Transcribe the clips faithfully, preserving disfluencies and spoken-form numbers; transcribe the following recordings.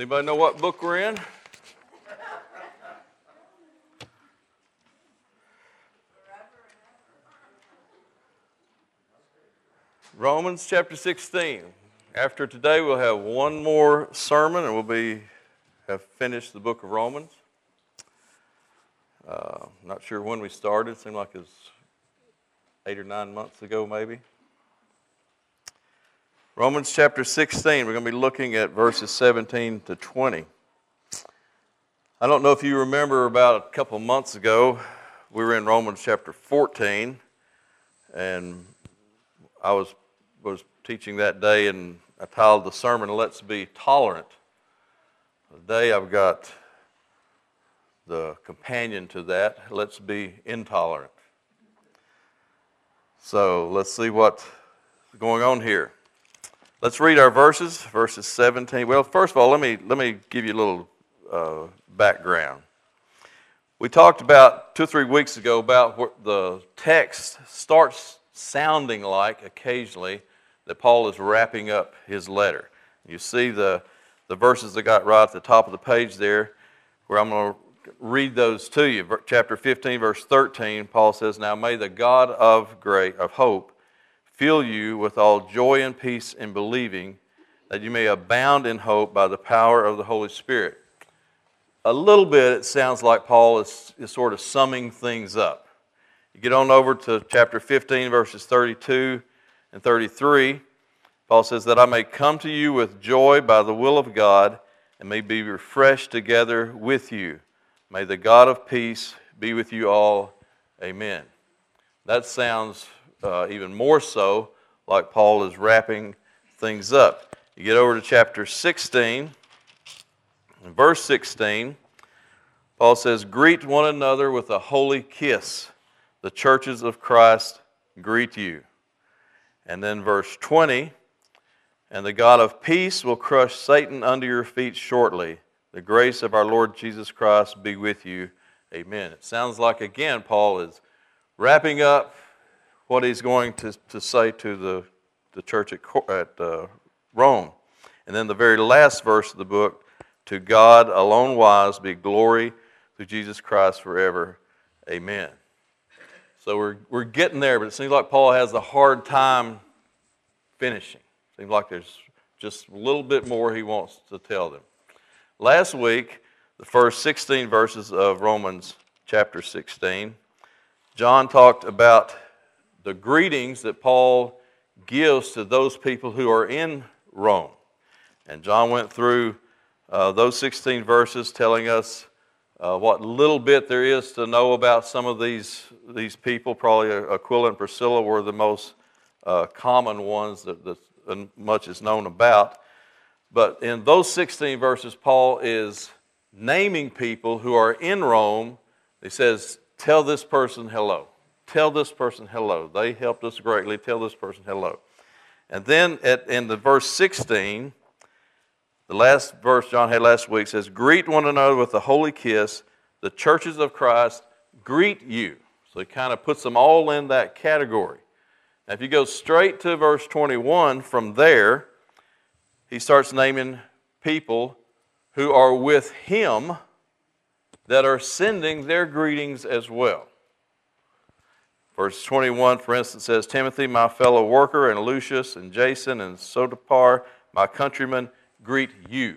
Anybody know what book we're in? Romans chapter sixteen. After today, we'll have one more sermon, and we'll be have finished the book of Romans. Uh, not sure when we started. It seemed like it was eight or nine months ago, maybe. Romans chapter sixteen. We're going to be looking at verses seventeen to twenty. I don't know if you remember, about a couple months ago, we were in Romans chapter fourteen, and I was was teaching that day, and I titled the sermon, "Let's Be Tolerant." Today I've got the companion to that, "Let's Be Intolerant." So let's see what's going on here. Let's read our verses, verses seventeen. Well, first of all, let me let me give you a little uh, background. We talked about two or three weeks ago about what the text starts sounding like occasionally that Paul is wrapping up his letter. You see the, the verses that got right at the top of the page there, where I'm going to read those to you. Chapter fifteen, verse thirteen, Paul says, "Now may the God of great of hope fill you with all joy and peace in believing, that you may abound in hope by the power of the Holy Spirit." A little bit it sounds like Paul is, is sort of summing things up. You get on over to chapter fifteen, verses thirty-two and thirty-three. Paul says, "That I may come to you with joy by the will of God, and may be refreshed together with you. May the God of peace be with you all. Amen." That sounds uh, even more so like Paul is wrapping things up. You get over to chapter sixteen, and verse sixteen, Paul says, "Greet one another with a holy kiss. The churches of Christ greet you." And then verse twenty, "And the God of peace will crush Satan under your feet shortly. The grace of our Lord Jesus Christ be with you. Amen." It sounds like, again, Paul is wrapping up what he's going to, to say to the, the church at, at uh, Rome. And then the very last verse of the book, "To God alone wise be glory through Jesus Christ forever. Amen." So we're we're getting there, but it seems like Paul has a hard time finishing. Seems like there's just a little bit more he wants to tell them. Last week, the first sixteen verses of Romans chapter sixteen, John talked about the greetings that Paul gives to those people who are in Rome. And John went through uh, those sixteen verses telling us Uh, what little bit there is to know about some of these these people. Probably Aquila and Priscilla were the most uh, common ones that, that much is known about. But in those sixteen verses, Paul is naming people who are in Rome. He says, "Tell this person hello. Tell this person hello. They helped us greatly. Tell this person hello." And then at, in the verse sixteen, the last verse John had last week says, "Greet one another with a holy kiss. The churches of Christ greet you." So he kind of puts them all in that category. Now if you go straight to verse twenty-one, from there, he starts naming people who are with him that are sending their greetings as well. Verse twenty-one, for instance, says, "Timothy, my fellow worker, and Lucius, and Jason, and Sopater, my countrymen, greet you."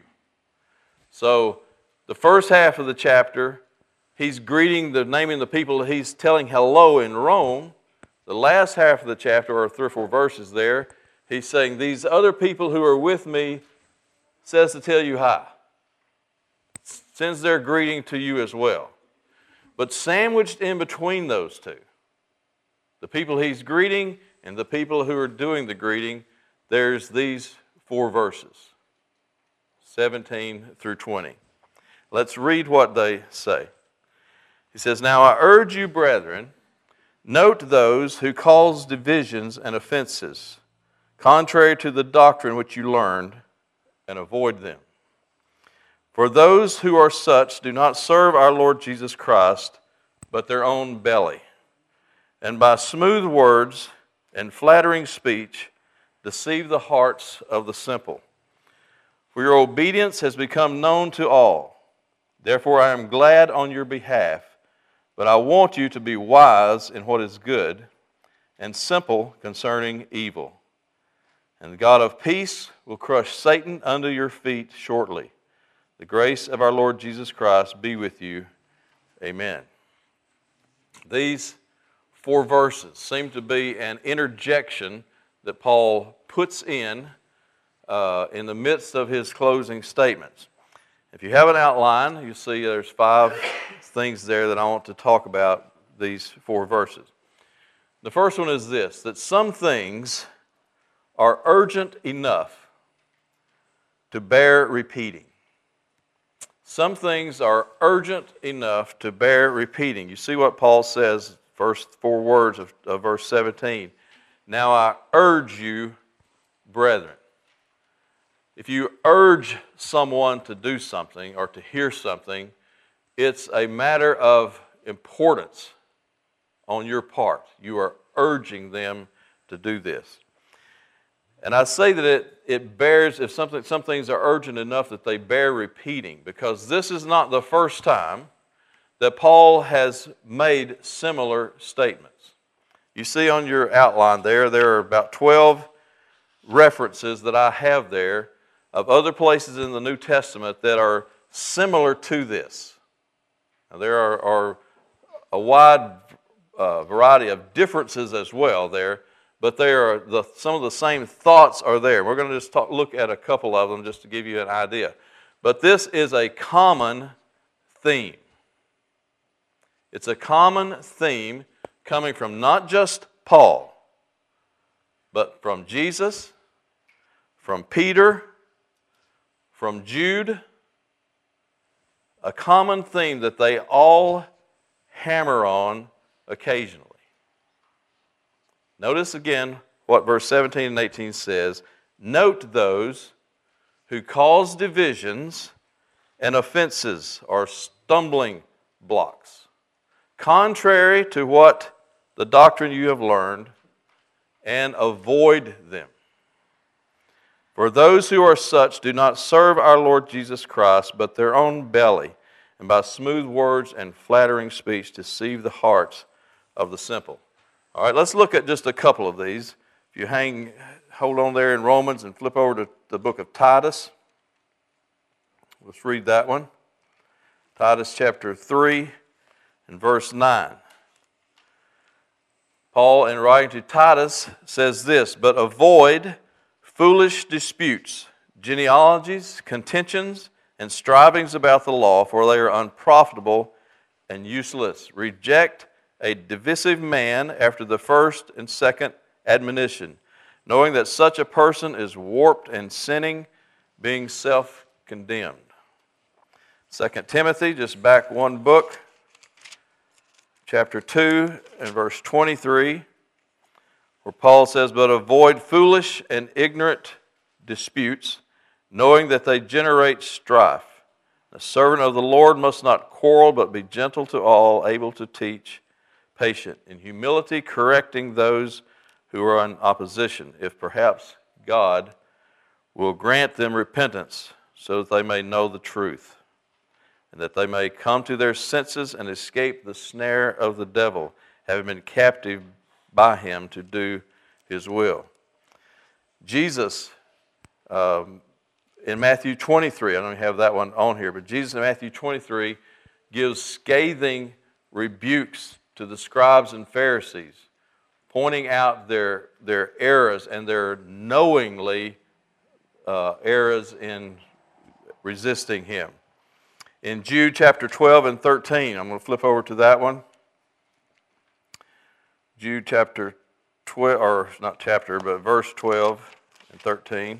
So the first half of the chapter, he's greeting, the naming the people that he's telling hello in Rome. The last half of the chapter, or three or four verses there, he's saying, "These other people who are with me says to tell you hi." Sends their greeting to you as well. But sandwiched in between those two, the people he's greeting and the people who are doing the greeting, there's these four verses, seventeen through twenty. Let's read what they say. He says, "Now I urge you, brethren, note those who cause divisions and offenses, contrary to the doctrine which you learned, and avoid them. For those who are such do not serve our Lord Jesus Christ, but their own belly, and by smooth words and flattering speech deceive the hearts of the simple. For your obedience has become known to all. Therefore I am glad on your behalf, but I want you to be wise in what is good and simple concerning evil. And the God of peace will crush Satan under your feet shortly. The grace of our Lord Jesus Christ be with you. Amen. These four verses seem to be an interjection that Paul puts in uh, in the midst of his closing statements. If you have an outline, you see there's five things there that I want to talk about these four verses. The first one is this, that some things are urgent enough to bear repeating. Some things are urgent enough to bear repeating. You see what Paul says, first four words of, of verse seventeen. Now I urge you, brethren. If you urge someone to do something or to hear something, it's a matter of importance on your part. You are urging them to do this. And I say that it, it bears, if something, some things are urgent enough that they bear repeating, because this is not the first time that Paul has made similar statements. You see on your outline there, there are about twelve references that I have there of other places in the New Testament that are similar to this. Now, there are, are a wide uh, variety of differences as well there, but they are the, some of the same thoughts are there. We're going to just talk, look at a couple of them just to give you an idea. But this is a common theme. It's a common theme coming from not just Paul, but from Jesus, from Peter, from Jude, a common theme that they all hammer on occasionally. Notice again what verse seventeen and eighteen says. Note those who cause divisions and offenses or stumbling blocks, contrary to what the doctrine you have learned, and avoid them. For those who are such do not serve our Lord Jesus Christ, but their own belly, and by smooth words and flattering speech deceive the hearts of the simple. All right, let's look at just a couple of these. If you hang, hold on there in Romans and flip over to the book of Titus. Let's read that one. Titus chapter three and verse nine. Paul, in writing to Titus, says this, but avoid foolish disputes, genealogies, contentions, and strivings about the law, for they are unprofitable and useless. Reject a divisive man after the first and second admonition, knowing that such a person is warped and sinning, being self-condemned. Second Timothy, just back one book, chapter two and verse twenty-three, where Paul says, but avoid foolish and ignorant disputes, knowing that they generate strife. The servant of the Lord must not quarrel, but be gentle to all, able to teach, patient, in humility correcting those who are in opposition, if perhaps God will grant them repentance, so that they may know the truth, and that they may come to their senses and escape the snare of the devil, having been captive by him to do his will. Jesus, um, in Matthew twenty-three, I don't have that one on here, but Jesus in Matthew twenty-three gives scathing rebukes to the scribes and Pharisees, pointing out their, their errors and their knowingly uh, errors in resisting him. In Jude chapter twelve and thirteen, I'm going to flip over to that one. Jude chapter twelve, or not chapter, but verse twelve and thirteen.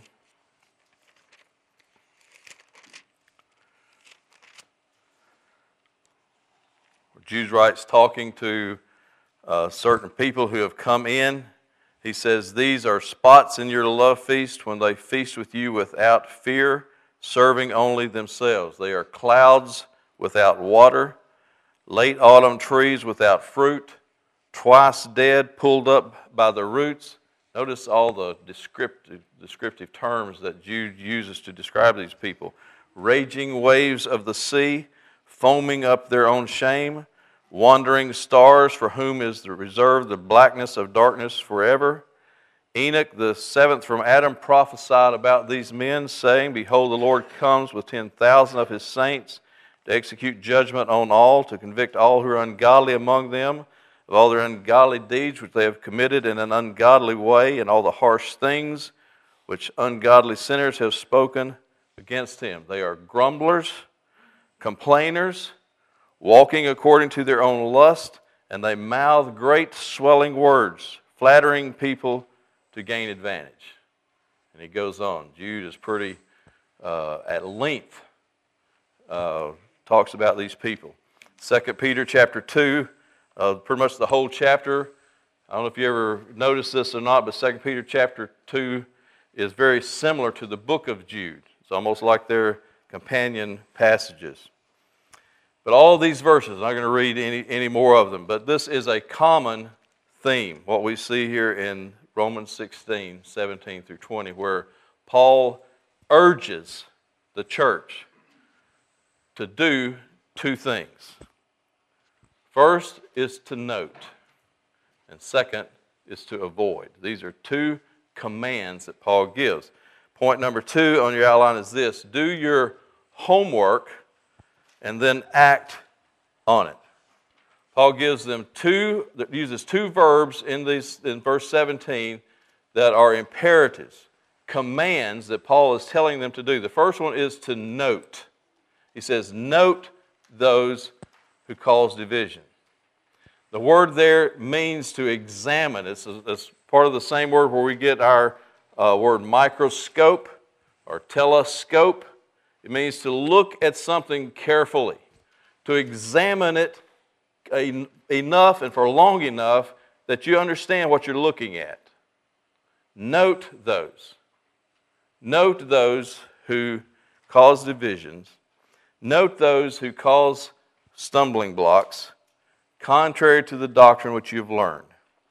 Jude writes, talking to uh, certain people who have come in. He says, these are spots in your love feast when they feast with you without fear, serving only themselves. They are clouds without water, late autumn trees without fruit, twice dead, pulled up by the roots, Notice all the descriptive, descriptive terms that Jude uses to describe these people. Raging waves of the sea, foaming up their own shame, wandering stars for whom is the reserved the blackness of darkness forever. Enoch, the seventh from Adam, prophesied about these men, saying, Behold, the Lord comes with ten thousand of his saints to execute judgment on all, to convict all who are ungodly among them of all their ungodly deeds which they have committed in an ungodly way, and all the harsh things which ungodly sinners have spoken against him. They are grumblers, complainers, walking according to their own lust, and they mouth great swelling words, flattering people to gain advantage. And he goes on. Jude is pretty uh, at length uh, talks about these people. Second Peter chapter two, uh, pretty much the whole chapter. I don't know if you ever noticed this or not, but Second Peter chapter two is very similar to the book of Jude. It's almost like they're companion passages. But all of these verses, I'm not going to read any, any more of them, but this is a common theme, what we see here in Romans sixteen, seventeen through twenty, where Paul urges the church to do two things. First is to note, and second is to avoid. These are two commands that Paul gives. Point number two on your outline is this: do your homework and then act on it. Paul gives them two, uses two verbs in these in verse seventeen that are imperatives, commands that Paul is telling them to do. The first one is to note. He says, note those who cause division. The word there means to examine. It's, it's part of the same word where we get our uh, word microscope or telescope. It means to look at something carefully, to examine it enough and for long enough that you understand what you're looking at. Note those. Note those who cause divisions. Note those who cause stumbling blocks, contrary to the doctrine which you've learned.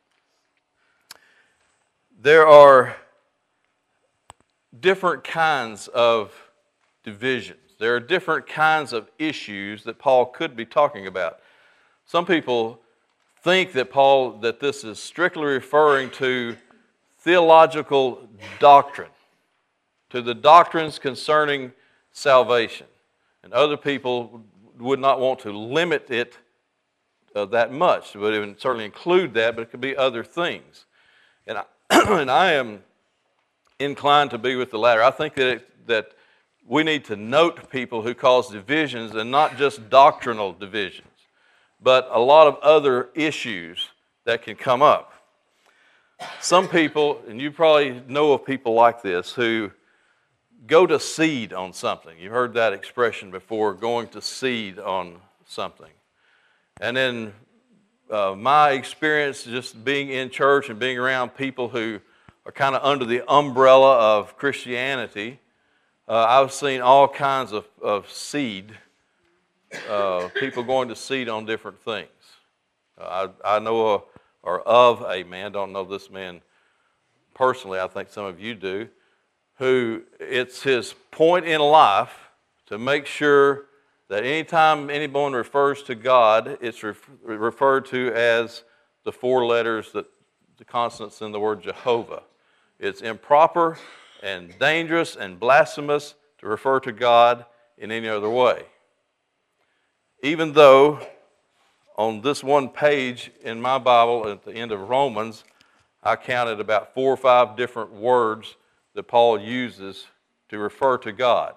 There are different kinds of divisions. There are different kinds of issues that Paul could be talking about. Some people think that Paul, that this is strictly referring to theological doctrine, to the doctrines concerning salvation. And other people would not want to limit it uh, that much. But it would certainly include that, but it could be other things. And I, and I am inclined to be with the latter. I think that it, that we need to note people who cause divisions, and not just doctrinal divisions, but a lot of other issues that can come up. Some people, and you probably know of people like this, who go to seed on something. You've heard that expression before, going to seed on something. And then uh, my experience just being in church and being around people who are kind of under the umbrella of Christianity, uh, I've seen all kinds of, of seed, uh, people going to seed on different things. Uh, I, I know a, or of a man, don't know this man personally, I think some of you do, who it's his point in life to make sure that anytime anyone refers to God, it's ref- referred to as the four letters, that the consonants in the word Jehovah. It's improper and dangerous and blasphemous to refer to God in any other way. Even though on this one page in my Bible at the end of Romans, I counted about four or five different words that Paul uses to refer to God.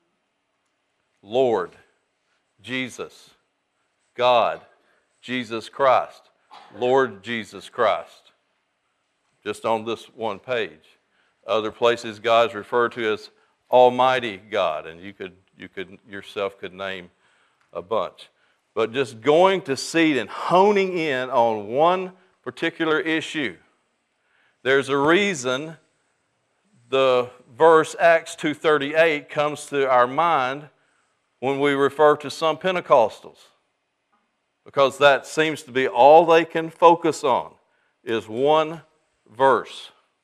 Lord, Jesus, God, Jesus Christ, Lord Jesus Christ. Just on this one page. Other places God's referred to as Almighty God, and you could you could yourself could name a bunch. But just going to seed and honing in on one particular issue. There's a reason the verse Acts two thirty-eight comes to our mind when we refer to some Pentecostals, because that seems to be all they can focus on is one verse.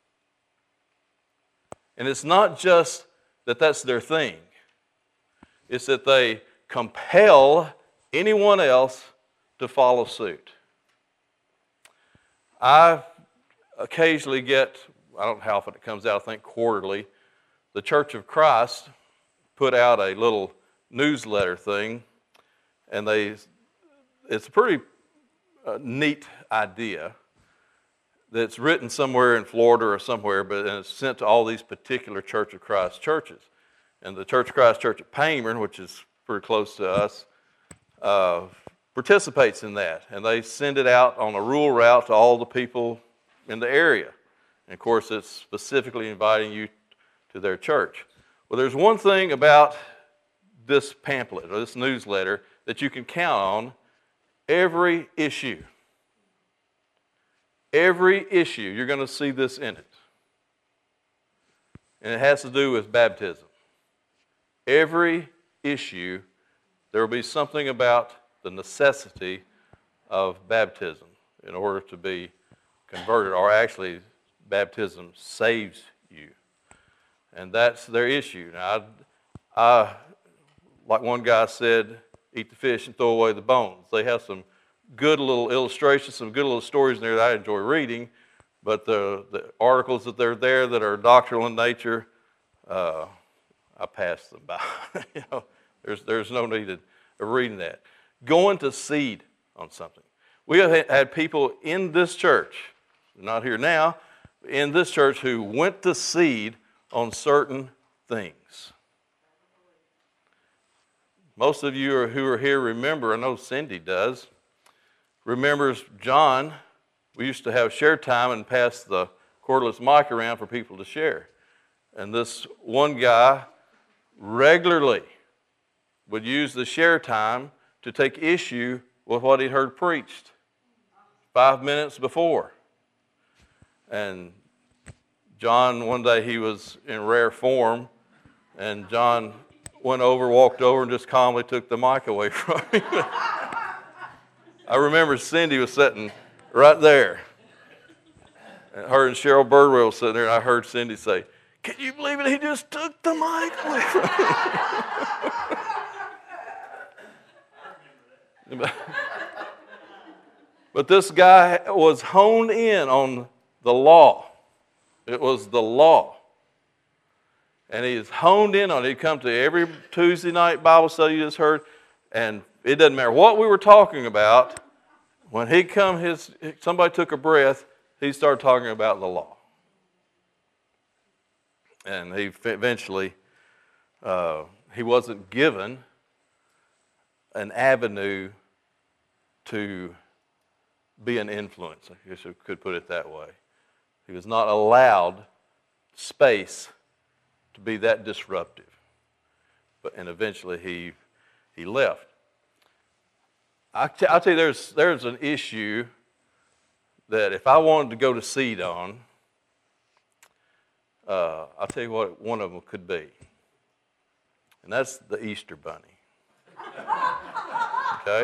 And it's not just that that's their thing. It's that they compel anyone else to follow suit. I occasionally get, I don't know how often it comes out, I think quarterly, the Church of Christ put out a little newsletter thing, and they, it's a pretty uh, neat idea that's written somewhere in Florida or somewhere, but and it's sent to all these particular Church of Christ churches. And the Church of Christ Church at Payman, which is pretty close to us, uh, participates in that. And they send it out on a rural route to all the people in the area. And of course, it's specifically inviting you to their church. Well, there's one thing about this pamphlet or this newsletter that you can count on: every issue. Every issue, you're going to see this in it. And it has to do with baptism. Every issue, there will be something about the necessity of baptism in order to be converted, or actually, baptism saves you. And that's their issue. Now, I, I, like one guy said, eat the fish and throw away the bones. They have some good little illustrations, some good little stories in there that I enjoy reading, but the, the articles that they're there that are doctrinal in nature, uh, I pass them by. you know, there's, there's no need of reading that. Going to seed on something. We have had people in this church, not here now, in this church who went to seed on certain things. Most of you are, who are here remember, I know Cindy does, remembers John. We used to have share time and pass the cordless mic around for people to share. And this one guy regularly would use the share time to take issue with what he'd heard preached five minutes before. And John, one day he was in rare form, and John went over, walked over, and just calmly took the mic away from him. I remember Cindy was sitting right there. And her and Cheryl Birdwell was sitting there, and I heard Cindy say, "Can you believe it? He just took the mic away from him." But this guy was honed in on the law. It was the law. And he's honed in on it. He'd come to every Tuesday night Bible study you just heard, and it doesn't matter what we were talking about. When he come, his somebody took a breath, he started talking about the law. And he eventually, uh, he wasn't given an avenue to be an influence. I guess you could put it that way. He was not allowed space to be that disruptive. But and eventually he he left. I t- I'll tell you, there's there's an issue that if I wanted to go to seed on, uh, I'll tell you what one of them could be, and that's the Easter Bunny. Okay.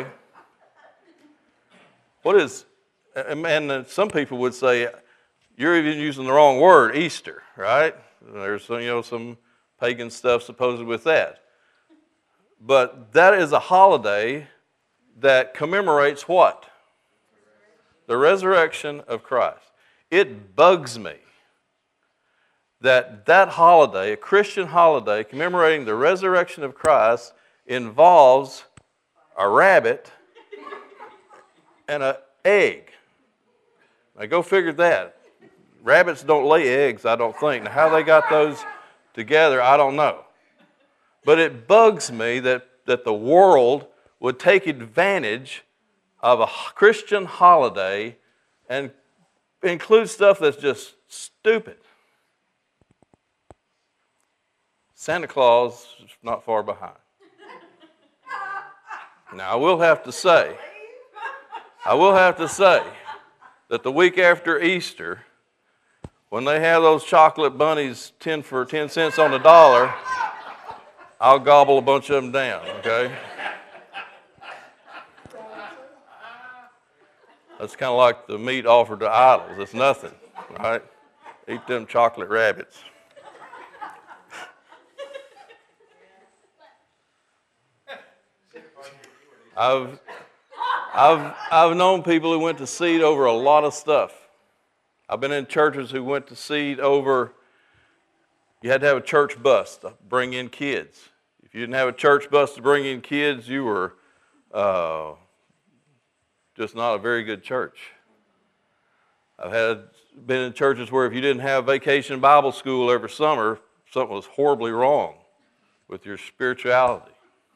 What is? And some people would say you're even using the wrong word, Easter, right? There's some, you know, some pagan stuff supposed with that. But that is a holiday that commemorates what? The resurrection of Christ. It bugs me that that holiday, a Christian holiday commemorating the resurrection of Christ, involves a rabbit and an egg. Now go figure that. Rabbits don't lay eggs, I don't think. Now how they got those together, I don't know. But it bugs me that, that the world would take advantage of a Christian holiday and include stuff that's just stupid. Santa Claus is not far behind. Now, I will have to say, I will have to say that the week after Easter, when they have those chocolate bunnies ten for ten cents on the dollar, I'll gobble a bunch of them down, okay? That's kind of like the meat offered to idols. It's nothing, right? Eat them chocolate rabbits. I've, I've, I've known people who went to seed over a lot of stuff. I've been in churches who went to seed over, you had to have a church bus to bring in kids. If you didn't have a church bus to bring in kids, you were uh, just not a very good church. I've had been in churches where if you didn't have vacation Bible school every summer, something was horribly wrong with your spirituality.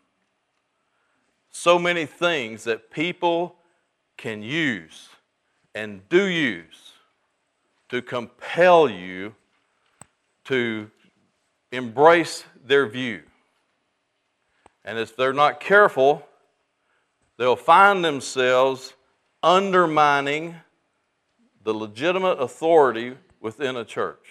So many things that people can use and do use to compel you to embrace their view. And if they're not careful, they'll find themselves undermining the legitimate authority within a church.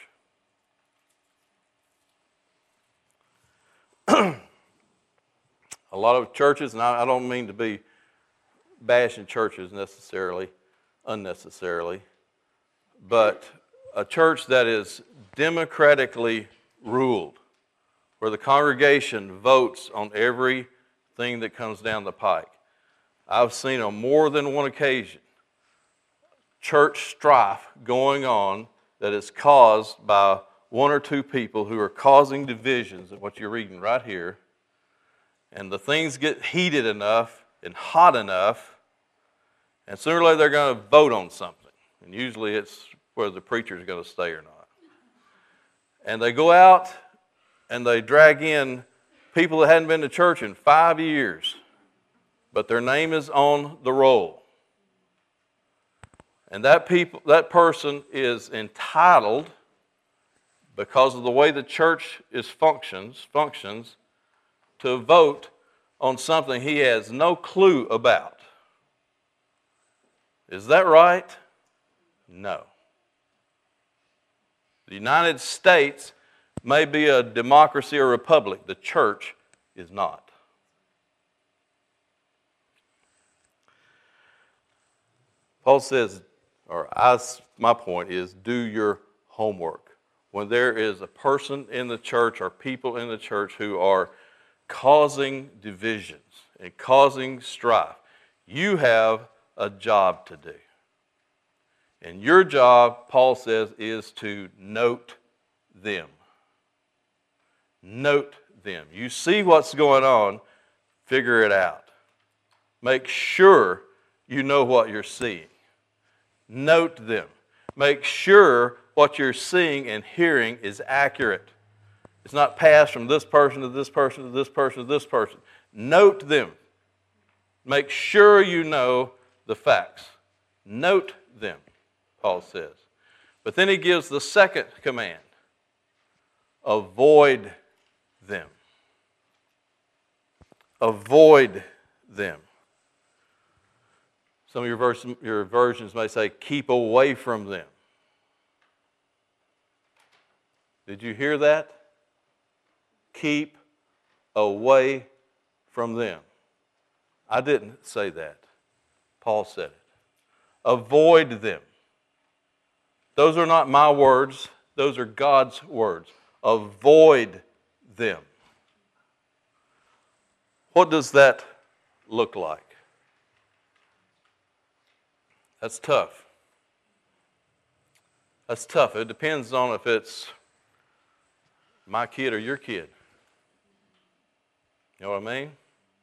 A lot of churches, and I don't mean to be bashing churches necessarily, unnecessarily, but a church that is democratically ruled, where the congregation votes on everything that comes down the pike. I've seen on more than one occasion church strife going on that is caused by one or two people who are causing divisions, of what you're reading right here. And the things get heated enough and hot enough, and sooner or later they're going to vote on something. And usually it's whether the preacher is going to stay or not. And they go out and they drag in people that hadn't been to church in five years, but their name is on the roll. And that people, that person is entitled, because of the way the church is functions, functions, to vote on something he has no clue about. Is that right? No. The United States may be a democracy or republic. The church is not. Paul says, or I, my point is, do your homework. When there is a person in the church or people in the church who are causing divisions and causing strife, you have a job to do. And your job, Paul says, is to note them. Note them. You see what's going on, figure it out. Make sure you know what you're seeing. Note them. Make sure what you're seeing and hearing is accurate. It's not passed from this person to this person to this person to this person. Note them. Make sure you know the facts. Note them, Paul says. But then he gives the second command. Avoid them. Avoid them. Some of your, vers- your versions may say, keep away from them. Did you hear that? Keep away from them. I didn't say that. Paul said it. Avoid them. Those are not my words. Those are God's words. Avoid them. What does that look like? That's tough. That's tough. It depends on if it's my kid or your kid. You know what I mean?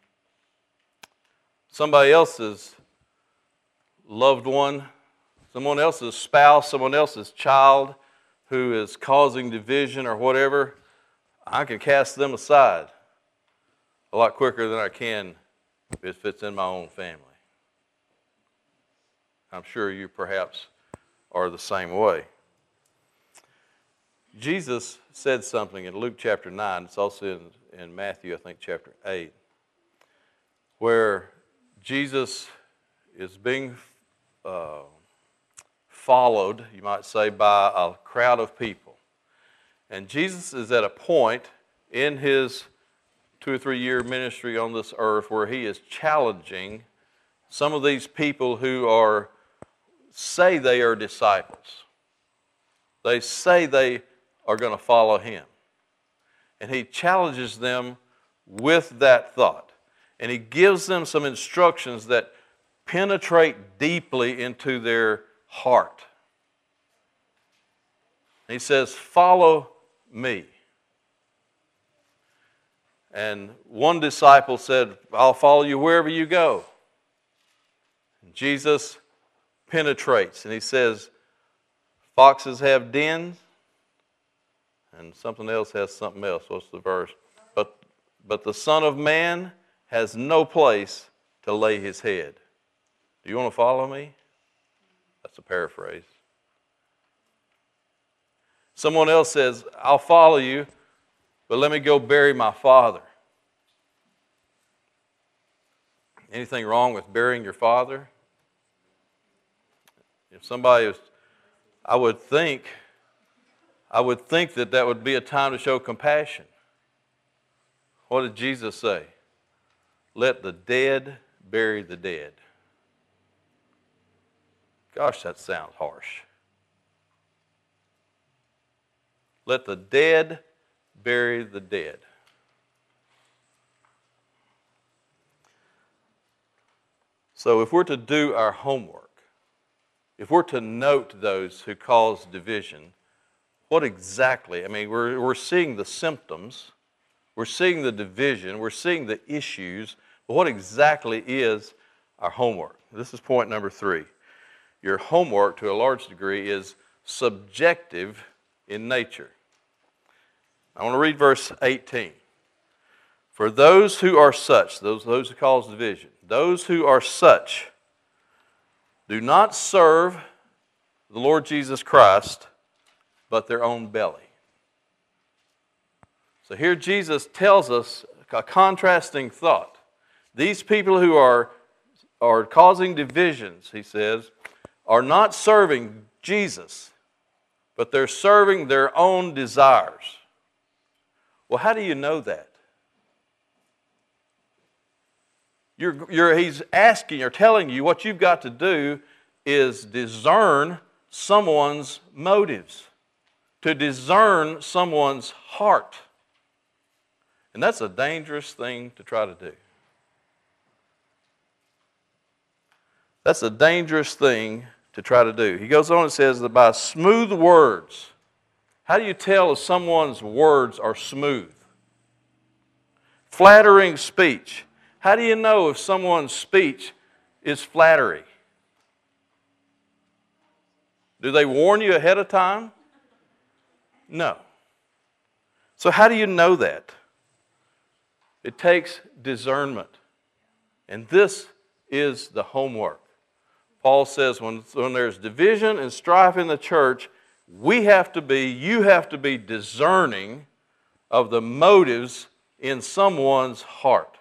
Somebody else's loved one, someone else's spouse, someone else's child who is causing division or whatever, I can cast them aside a lot quicker than I can if it's in my own family. I'm sure you perhaps are the same way. Jesus said something in Luke chapter nine, it's also in, in Matthew, I think, chapter eight, where Jesus is being uh, followed, you might say, by a crowd of people. And Jesus is at a point in his two or three year ministry on this earth where he is challenging some of these people who are say they are disciples. They say they are going to follow him. And he challenges them with that thought. And he gives them some instructions that penetrate deeply into their heart. He says, follow me. And one disciple said, I'll follow you wherever you go. And Jesus penetrates, and he says, foxes have dens, and something else has something else. What's the verse? But, but the Son of Man has no place to lay his head. Do you want to follow me? That's a paraphrase. Someone else says, I'll follow you, but let me go bury my father. Anything wrong with burying your father? If somebody is, I would think, I would think that that would be a time to show compassion. What did Jesus say? Let the dead bury the dead. Gosh, that sounds harsh. Let the dead bury the dead. So if we're to do our homework, if we're to note those who cause division, what exactly, I mean, we're, we're seeing the symptoms, we're seeing the division, we're seeing the issues, but what exactly is our homework? This is point number three. Your homework, to a large degree, is subjective in nature. I want to read verse eighteen. For those who are such, those, those who cause division, those who are such do not serve the Lord Jesus Christ, but their own belly. So here Jesus tells us a contrasting thought. These people who are, are causing divisions, he says, are not serving Jesus, but they're serving their own desires. Well, how do you know that? You're, you're, he's asking or telling you what you've got to do is discern someone's motives, to discern someone's heart. And that's a dangerous thing to try to do. That's a dangerous thing to try to do. He goes on and says that by smooth words, how do you tell if someone's words are smooth? Flattering speech. How do you know if someone's speech is flattery? Do they warn you ahead of time? No. So how do you know that? It takes discernment. And this is the homework. Paul says when, when there's division and strife in the church, we have to be, you have to be discerning of the motives in someone's heart.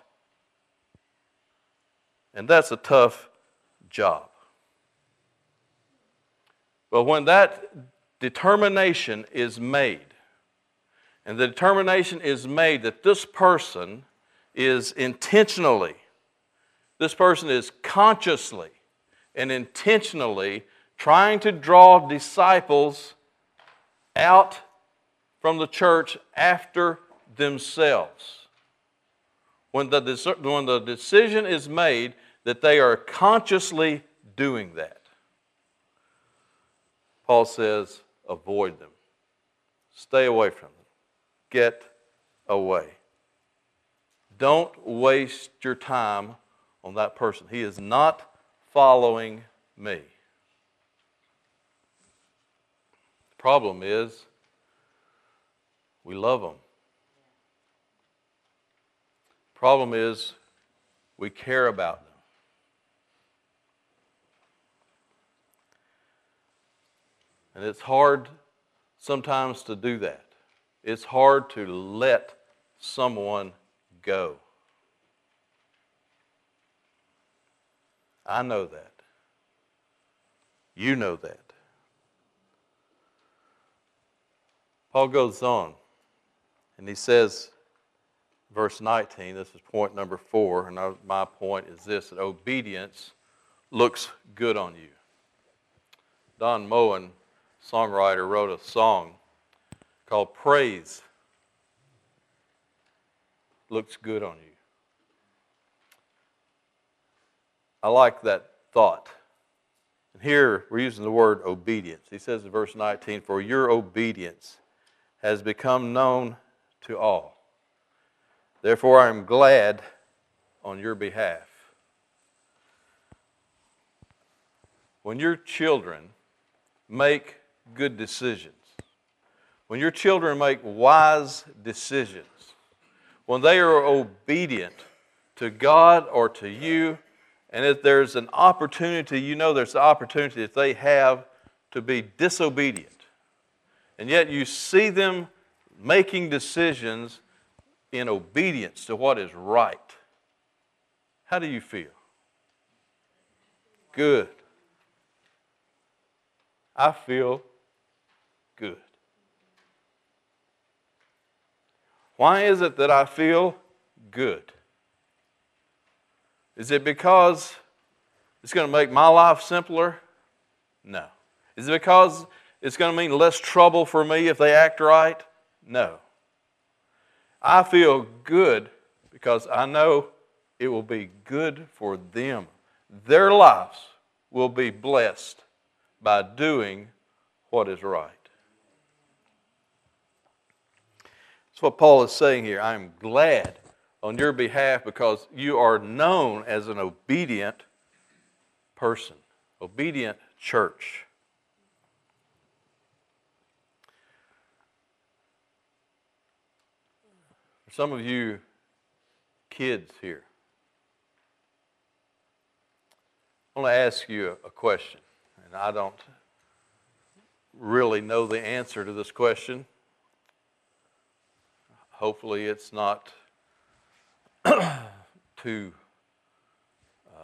And that's a tough job. But when that determination is made, and the determination is made that this person is intentionally, this person is consciously and intentionally trying to draw disciples out from the church after themselves. When the, when the decision is made that they are consciously doing that, Paul says, avoid them. Stay away from them. Get away. Don't waste your time on that person. He is not following me. The problem is, we love them. The problem is, we care about them. And it's hard sometimes to do that. It's hard to let someone go. I know that. You know that. Paul goes on, and he says, verse nineteen, this is point number four, and my point is this, that obedience looks good on you. Don Moen, songwriter, wrote a song called Praise Looks Good on You. I like that thought. And here we're using the word obedience. He says in verse nineteen, "For your obedience has become known to all. Therefore I am glad on your behalf." When your children make good decisions, when your children make wise decisions, when they are obedient to God or to you, and if there's an opportunity, you know there's an opportunity that they have to be disobedient, and yet you see them making decisions in obedience to what is right, how do you feel? Good. I feel good. Why is it that I feel good? Is it because it's going to make my life simpler? No. Is it because it's going to mean less trouble for me if they act right? No. I feel good because I know it will be good for them. Their lives will be blessed by doing what is right. That's what Paul is saying here. I'm glad on your behalf because you are known as an obedient person, obedient church. For some of you kids here, I want to ask you a question, and I don't really know the answer to this question. Hopefully it's not too uh,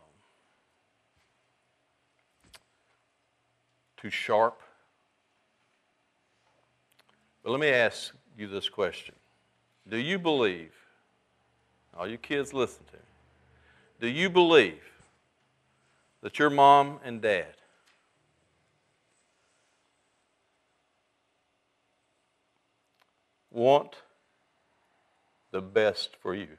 too sharp. But let me ask you this question. Do you believe, all you kids listen to me, do you believe that your mom and dad want the best for you?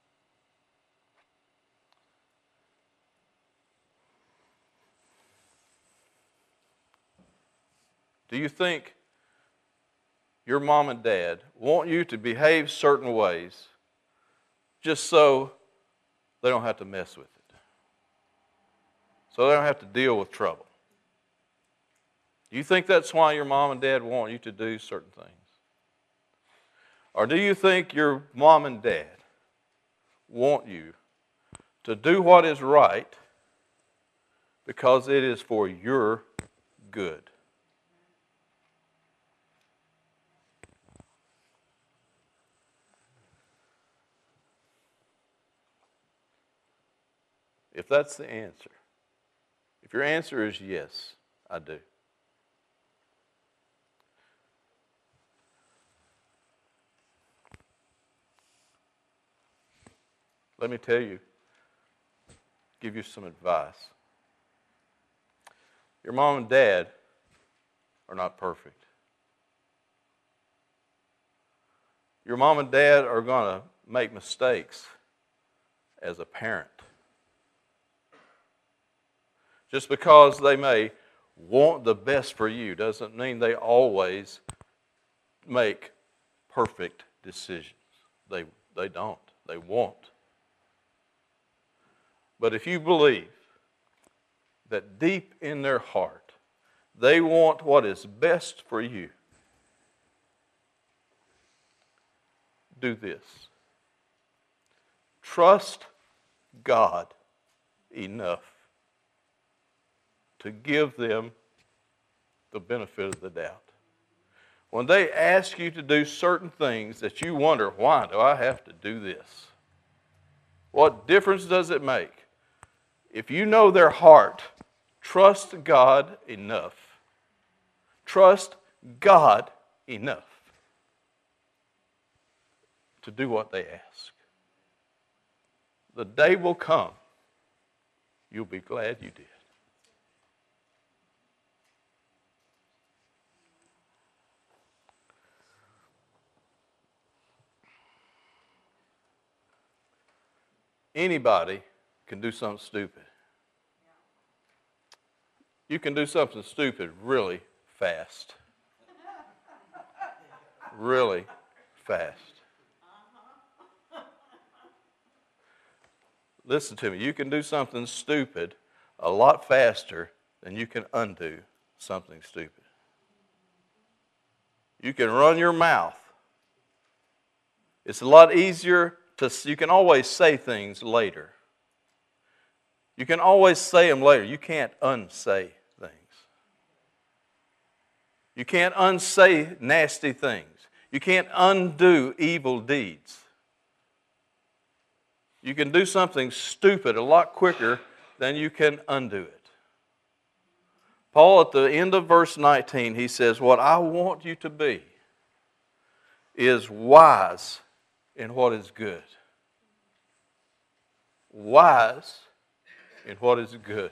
Do you think your mom and dad want you to behave certain ways just so they don't have to mess with it, so they don't have to deal with trouble? Do you think that's why your mom and dad want you to do certain things? Or do you think your mom and dad want you to do what is right because it is for your good? If that's the answer, if your answer is yes, I do. Let me tell you, give you some advice. Your mom and dad are not perfect. Your mom and dad are going to make mistakes as a parent. Just because they may want the best for you doesn't mean they always make perfect decisions. They, they don't. They won't. But if you believe that deep in their heart they want what is best for you, do this. Trust God enough to give them the benefit of the doubt. When they ask you to do certain things that you wonder, why do I have to do this? What difference does it make? If you know their heart, trust God enough. Trust God enough to do what they ask. The day will come, you'll be glad you did. Anybody can do something stupid. You can do something stupid really fast. Really fast. Listen to me. You can do something stupid a lot faster than you can undo something stupid. You can run your mouth. It's a lot easier to, you can always say things later. You can always say them later. You can't unsay things. You can't unsay nasty things. You can't undo evil deeds. You can do something stupid a lot quicker than you can undo it. Paul, at the end of verse nineteen, he says, what I want you to be is wise in what is good. Wise in what is good.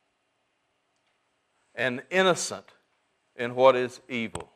And innocent in what is evil.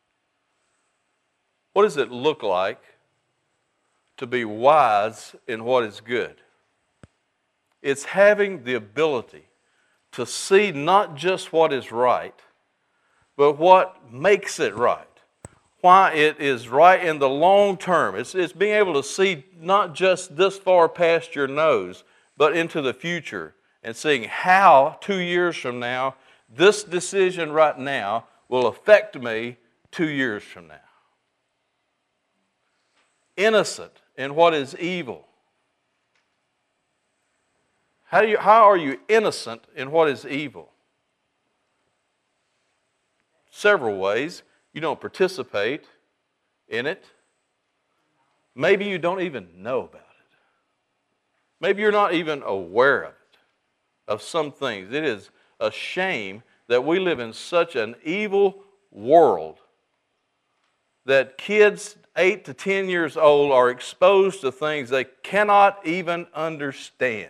What does it look like to be wise in what is good? It's having the ability to see not just what is right, but what makes it right. Why it is right in the long term. It's, it's being able to see not just this far past your nose, but into the future and seeing how two years from now, this decision right now will affect me two years from now. Innocent in what is evil. How, do you, how are you innocent in what is evil? Several ways. You don't participate in it. Maybe you don't even know about it. Maybe you're not even aware of it, of some things. It is a shame that we live in such an evil world that kids eight to ten years old are exposed to things they cannot even understand.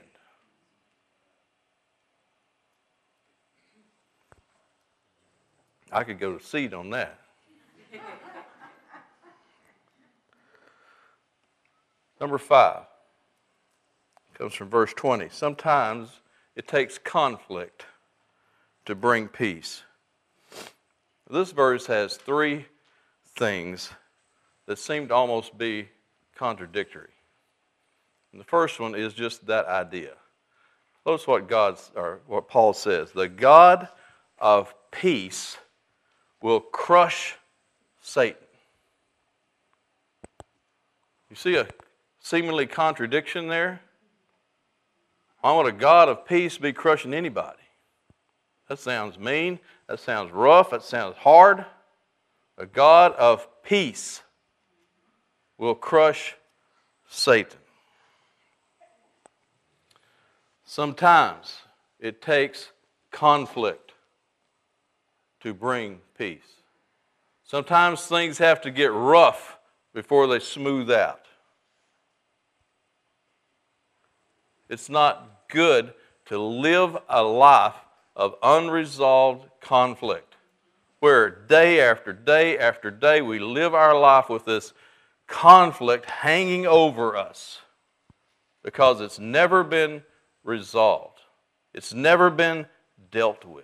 I could go to seed on that. Number five comes from verse twenty. Sometimes it takes conflict to bring peace. This verse has three things that seem to almost be contradictory. And the first one is just that idea. Notice what God's or what Paul says. The God of peace will crush Satan. You see a seemingly contradiction there? Why would a God of peace be crushing anybody? That sounds mean. That sounds rough. That sounds hard. A God of peace will crush Satan. Sometimes it takes conflict to bring peace. Sometimes things have to get rough before they smooth out. It's not good to live a life of unresolved conflict, where day after day after day we live our life with this conflict hanging over us because it's never been resolved. It's never been dealt with.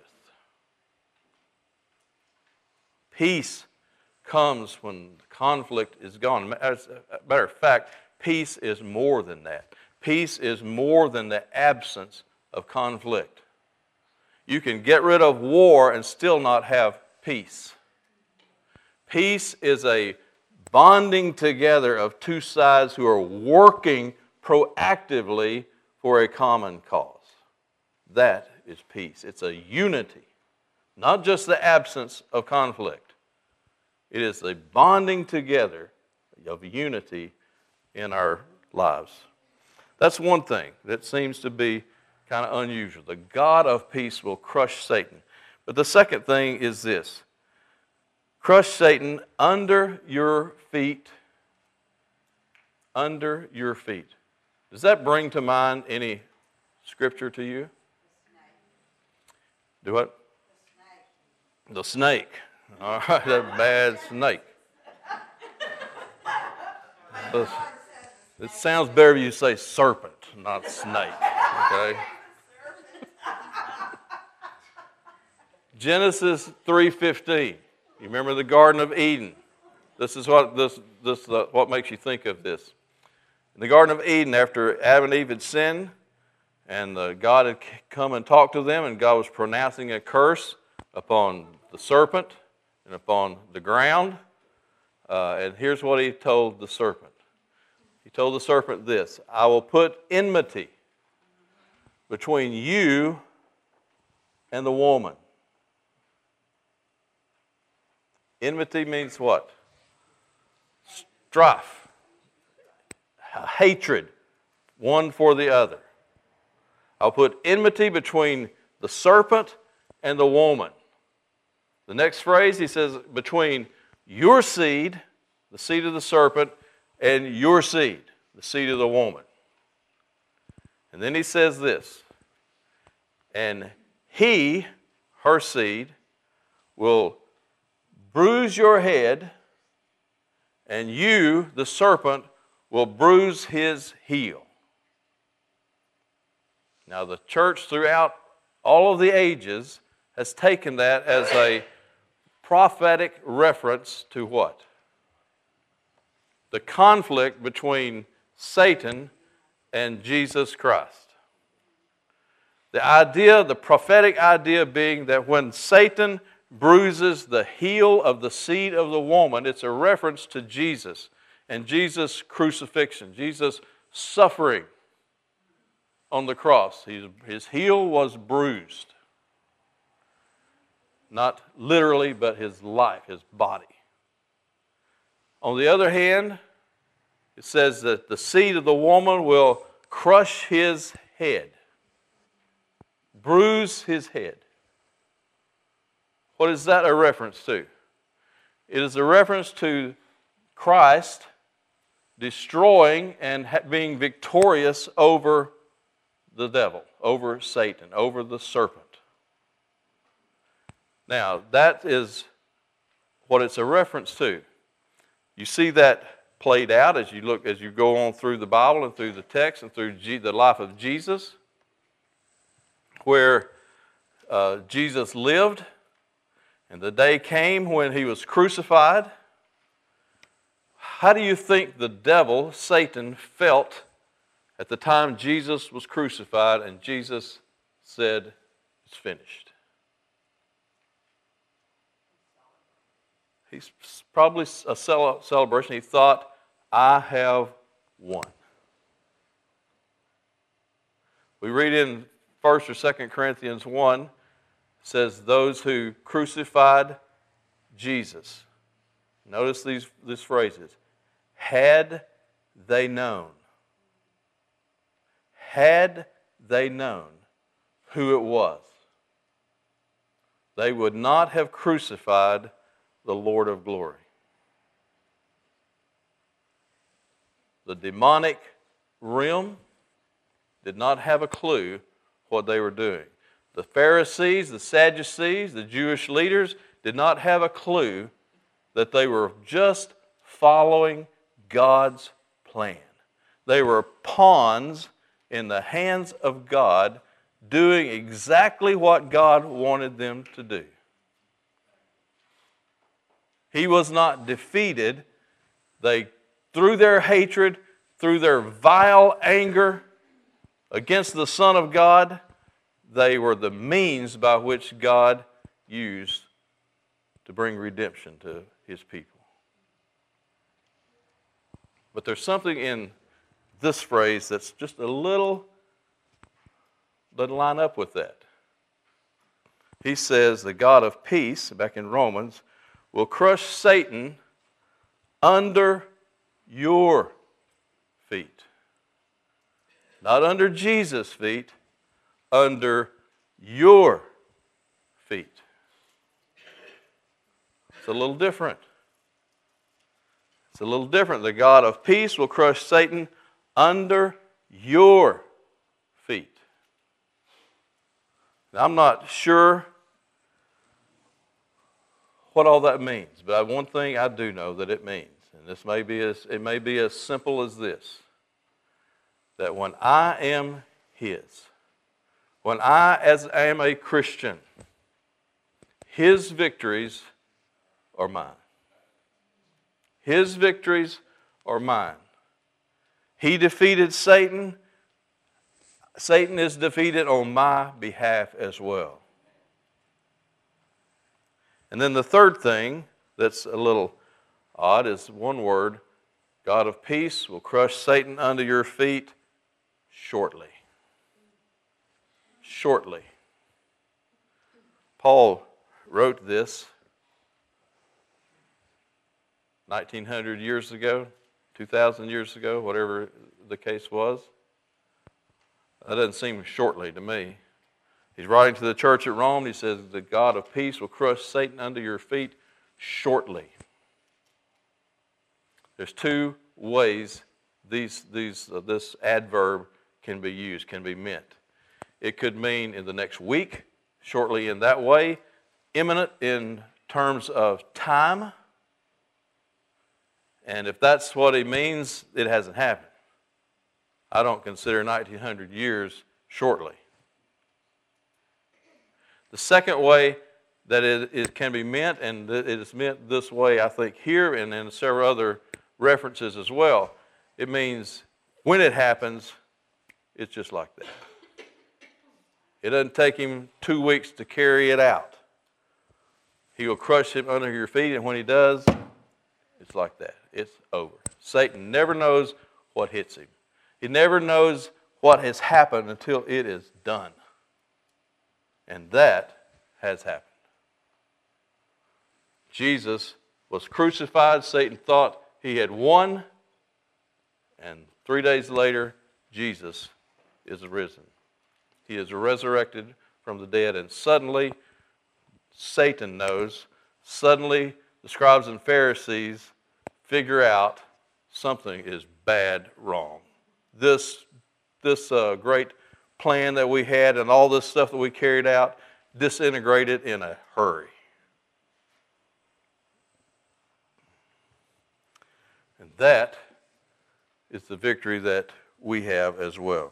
Peace comes when conflict is gone. As a matter of fact, peace is more than that. Peace is more than the absence of conflict. You can get rid of war and still not have peace. Peace is a bonding together of two sides who are working proactively for a common cause. That is peace. It's a unity, not just the absence of conflict. It is a bonding together of unity in our lives. That's one thing that seems to be kind of unusual. The God of peace will crush Satan. But the second thing is this. Crush Satan under your feet. Under your feet. Does that bring to mind any scripture to you? Do what? The snake. All right, that bad snake. It sounds better if you say serpent, not snake. Okay? Genesis three fifteen. You remember the Garden of Eden? This is what this this uh, what makes you think of this. In the Garden of Eden, after Adam and Eve had sinned, and uh, God had come and talked to them, and God was pronouncing a curse upon the serpent and upon the ground. Uh, and here's what he told the serpent. He told the serpent this: I will put enmity between you and the woman. Enmity means what? Strife, hatred, one for the other. I'll put enmity between the serpent and the woman. The next phrase, he says, between your seed, the seed of the serpent, and your seed, the seed of the woman. And then he says this: and he, her seed, will bruise your head, and you, the serpent, will bruise his heel. Now, the church throughout all of the ages has taken that as a prophetic reference to what? The conflict between Satan and Jesus Christ. The idea, the prophetic idea being that when Satan bruises the heel of the seed of the woman, it's a reference to Jesus and Jesus' crucifixion, Jesus' suffering on the cross. His, his heel was bruised. Not literally, but his life, his body. On the other hand, it says that the seed of the woman will crush his head, bruise his head. What is that a reference to? It is a reference to Christ destroying and being victorious over the devil, over Satan, over the serpent. Now, that is what it's a reference to. You see that played out as you look, as you go on through the Bible and through the text and through G, the life of Jesus, where uh, Jesus lived, and the day came when he was crucified. How do you think the devil, Satan, felt at the time Jesus was crucified and Jesus said, it's finished? He's probably a celebration. He thought, I have won. We read in First or Second Corinthians one, says those who crucified Jesus. Notice these, these phrases. Had they known. Had they known who it was, they would not have crucified the Lord of glory. The demonic realm did not have a clue what they were doing. The Pharisees, the Sadducees, the Jewish leaders did not have a clue that they were just following God's plan. They were pawns in the hands of God, doing exactly what God wanted them to do. He was not defeated. They, through their hatred, through their vile anger against the Son of God, they were the means by which God used to bring redemption to His people. But there's something in this phrase that's just a little, doesn't line up with that. He says, the God of peace, back in Romans, will crush Satan under your feet. Not under Jesus' feet, under your feet. It's a little different. It's a little different. The God of peace will crush Satan under your feet. Now, I'm not sure what all that means, but one thing I do know that it means, and this may be as it may be as simple as this: that when I am His, when I as I am a Christian, His victories are mine. His victories are mine. He defeated Satan. Satan is defeated on my behalf as well. And then the third thing that's a little odd is one word: God of peace will crush Satan under your feet shortly. Shortly. Paul wrote this nineteen hundred years ago, two thousand years ago, whatever the case was. That doesn't seem shortly to me. He's writing to the church at Rome. He says, the God of peace will crush Satan under your feet shortly. There's two ways these, these, uh, this adverb can be used, can be meant. It could mean in the next week, shortly in that way, imminent in terms of time. And if that's what it means, it hasn't happened. I don't consider nineteen hundred years shortly. The second way that it, it can be meant, and it is meant this way, I think, here and in several other references as well, it means when it happens, it's just like that. It doesn't take him two weeks to carry it out. He will crush him under your feet, and when he does, it's like that. It's over. Satan never knows what hits him. He never knows what has happened until it is done. And that has happened. Jesus was crucified. Satan thought he had won. And three days later, Jesus is risen. He is resurrected from the dead. And suddenly, Satan knows. Suddenly, the scribes and Pharisees figure out something is bad wrong. This, this uh, great plan that we had and all this stuff that we carried out disintegrated in a hurry. And that is the victory that we have as well.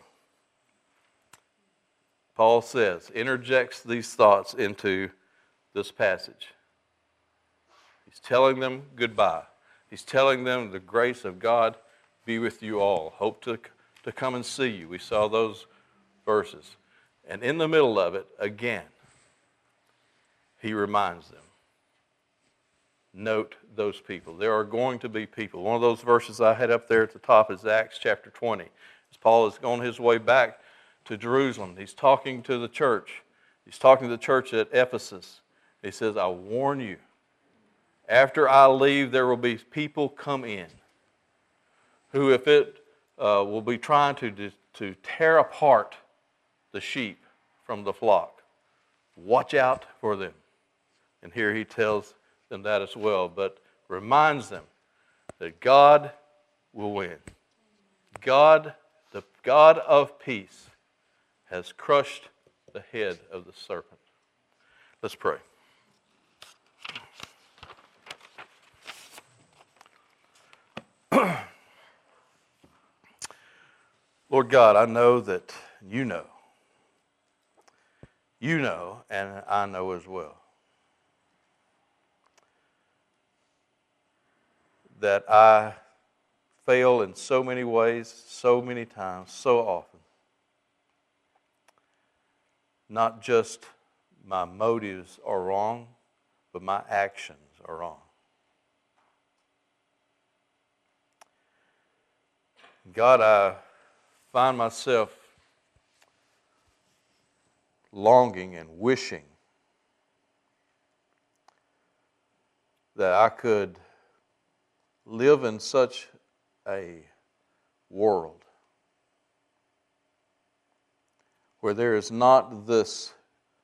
Paul says, interjects these thoughts into this passage. He's telling them goodbye. He's telling them the grace of God be with you all. Hope to, to come and see you. We saw those verses. And in the middle of it, again, he reminds them. Note those people. There are going to be people. One of those verses I had up there at the top is Acts chapter twenty. As Paul is on his way back to Jerusalem, he's talking to the church. He's talking to the church at Ephesus. He says, I warn you, after I leave, there will be people come in who, if it uh, will be trying to, to tear apart the sheep from the flock. Watch out for them. And here he tells them that as well, but reminds them that God will win. God, the God of peace, has crushed the head of the serpent. Let's pray. Lord God, I know that you know. You know, and I know as well. That I fail in so many ways, so many times, so often. Not just my motives are wrong, but my actions are wrong. God, I find myself longing and wishing that I could live in such a world where there is not this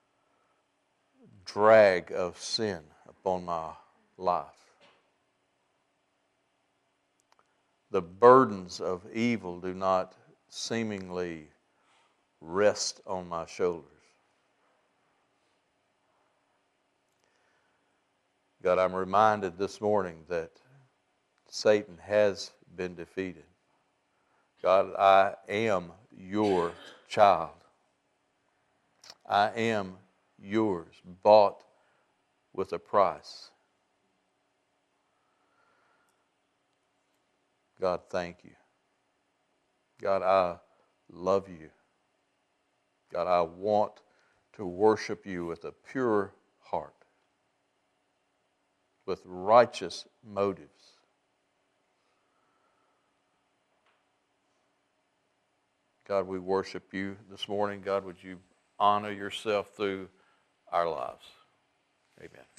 drag of sin upon my life. The burdens of evil do not seemingly rest on my shoulders. God, I'm reminded this morning that Satan has been defeated. God, I am your child. I am yours, bought with a price. God, thank you. God, I love you. God, I want to worship you with a pure heart, with righteous motives. God, we worship you this morning. God, would you honor yourself through our lives? Amen.